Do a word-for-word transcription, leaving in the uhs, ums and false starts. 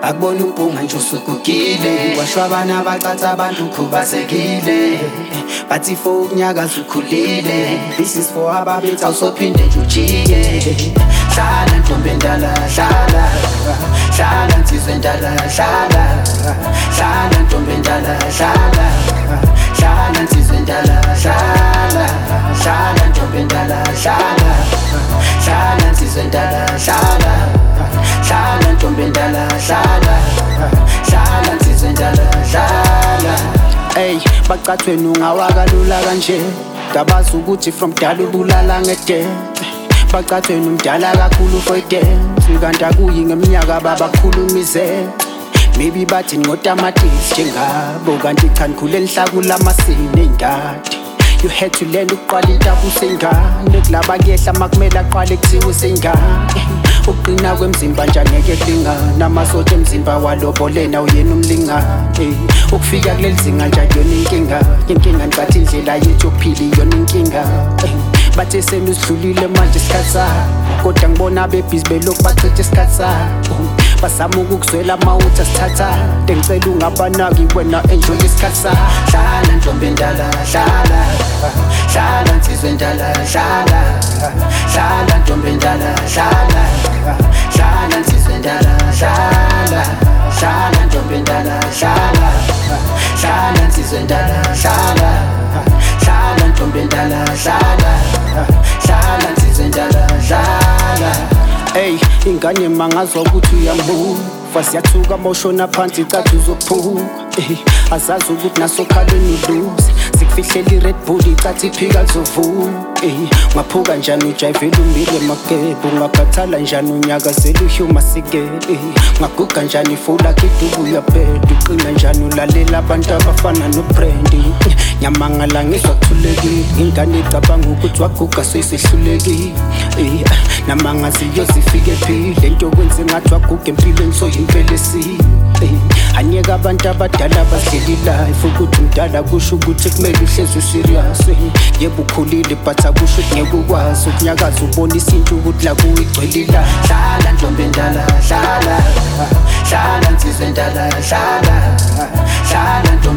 akubona umpunga nje usugugile washwabana bacatha abantu ukhubazekile bathi for ukunyakaza ukhulile this is for ababethi awusophinde nje ujiye hlala ntombi endala hlala hlala nsizwe endala hlala hlala ntombi endala hlala hlala nsizwe endala hlala hlala ntombi endala hlala hlala nsizwe endala hlala hlala ntombi endala hlala hlala nsizwe endala hlala. Ey bacathweni ungawakalula kanje ndabazi ukuthi from dala ubulala ngede bacathweni umdala kakhulu for dance kanti akuyi ngeminyaka babakhulumize maybe bathi ngotamatisi njengabo kanti cha ngikhule lihlakula amasini endadi you had to learn ukuqala intaba usengane kulaba kuyehla makumele aqale kuthiwa usengane ukuqina kwemzimba nje angeke kulingana amasosha emzimba walobolena uyena umlingane ukufika kuleli zinga nje akuyona inkinga inkinga ngicathi indlela yethu yokuphila iyona inkinga bathe senusidlulile manje isikhathi sabo kodwa ngibona abebhizi belokhu bachitha isikhathi sabo basama ukukuzwela amawuthi asithatha ngicela ungabanaki wena enjoy isikhathi sakho hlala ntombi endala hlala hlala nsizwe endala hlala hlala ntombi endala hlala hlala nsizwe endala hlala hlala ntombi endala hlala hlala nsizwe endala hlala hlala ntombi endala hlala hlala nsizwe endala hlala. Ey ingane mangazwa ukuthi uyambuva siyathuka moshona phansi cathi uzophuka ey azazi ukuthi naso khaleni lose sikufihlela i-Red Bull icathi iphika lizovuka ey ngaphuka njani ujayivela umile magebhe ungakhathala njani unyakazela uhuma sikele ey ngaguga njani ifula kidubu uyabheda uqina njani ulalela abantu abafana noBrandy nyamangala ngizwa kuthulekile ingane icabanga ukuthi waguga sesihlulekile ey namangaziyo zifike phile lento kwenze ngathi waguga empilweni soyimpela esile anyeka abantu abadala bahleli life ukuthi umdala kusho ukuthi kumele uhlezi serious yebo ukhulile but akusho ukuthi ngeke ukwazi ukunyakaza ubona isinto ukuthi la kuyigcwelile hlala ntombi endala hlala hlala nsizwe endala hlala hlala ntombi